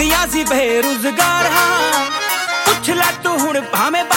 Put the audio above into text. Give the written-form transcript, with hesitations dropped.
ਅਸੀਂ ਬੇਰੁਜ਼ਗਾਰ ਹਾਂ ਪੁੱਛ ਲੈ ਤੂੰ ਹੁਣ ਭਾਵੇਂ